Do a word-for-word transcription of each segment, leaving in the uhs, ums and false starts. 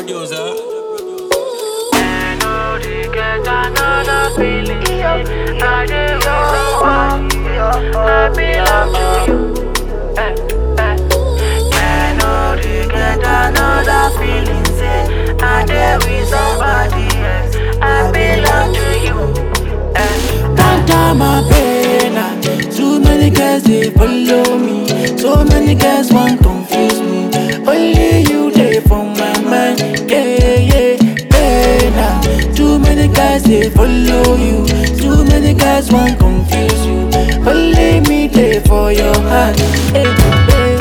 producer. Melody get another feeling. I dey with somebody. I belong to you. Eh, eh. Melody get another feeling. Say I dey with somebody else. I belong to you. Eh. One time I pain, too many girls they follow me. So many girls want confuse me. Only you there for my mind, yeah, yeah, pain. Too many guys they follow you. Too many guys want confuse you. Only me there for your heart, hey, hey.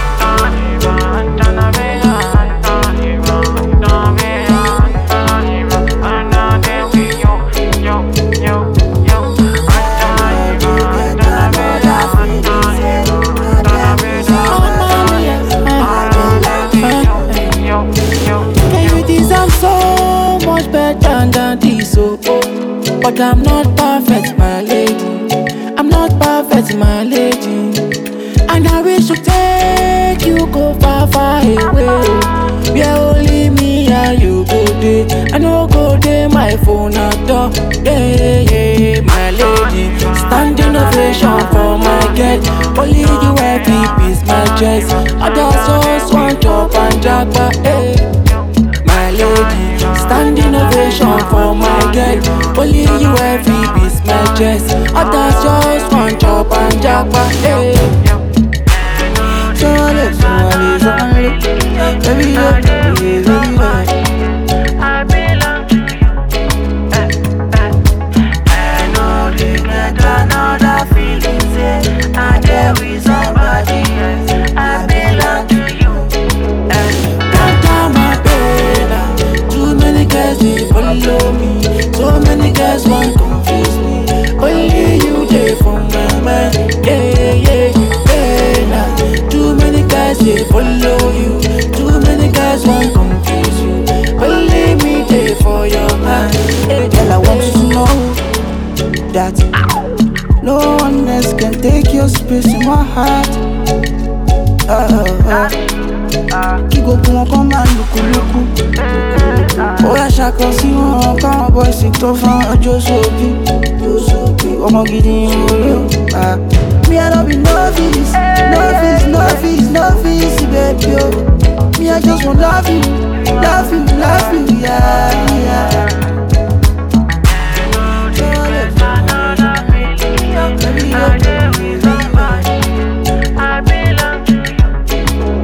Than this, oh, oh. But I'm not perfect, my lady. I'm not perfect, my lady. And I wish to take you go far, far away. Where only me and you go there. I know go there, my phone at all. Yeah, yeah, my lady. Standing ovation for my girl. Only you happy peace, my chest. Others just want chop and jackpot, hey. My lady, standing ovation for my girl. Only you every piece my chest. Others just want chop and jackpot, hey. So let's go, let's go, baby, baby, baby. I belong to you. Eh, eh. I know they get another feeling. Say I dey with somebody else. I belong to you. One time I paid, too many girls they follow me. So many girls want confuse me. Only you there for my mind, yeah, yeah, yeah. Too many guys they follow you. Too many guys want confuse you. Only me there for your heart, yeah. Girl, I want you to know that no one else can take your space in my heart. Uh, uh, uh. Kí gbogbo wọn kàn máa lùkùlùkù. Ó yá ṣàkàn sí wọn káwọn bọ́ìsì tó fún ọjọ́ sóbì. Ọmọ gidi ń wọlé o. Me I no be novice, novice, novice, novice, baby o. Me I just wan love you, love you, love you, yeah, yeah. Baby, I dey with somebody. I belong to you.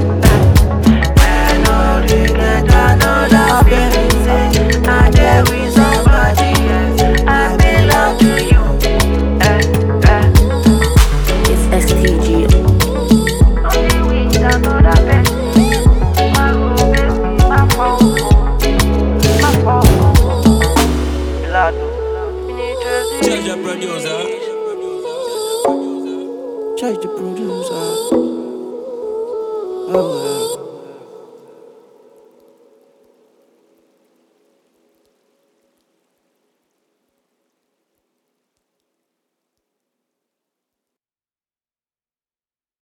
I know they get another feeling. Say I dey with somebody else. I belong to you. It's S T G. Only with another person. My home, my phone, my phone. Lado, me need to see. Judge the producer. Charge the producer. Oh, uh.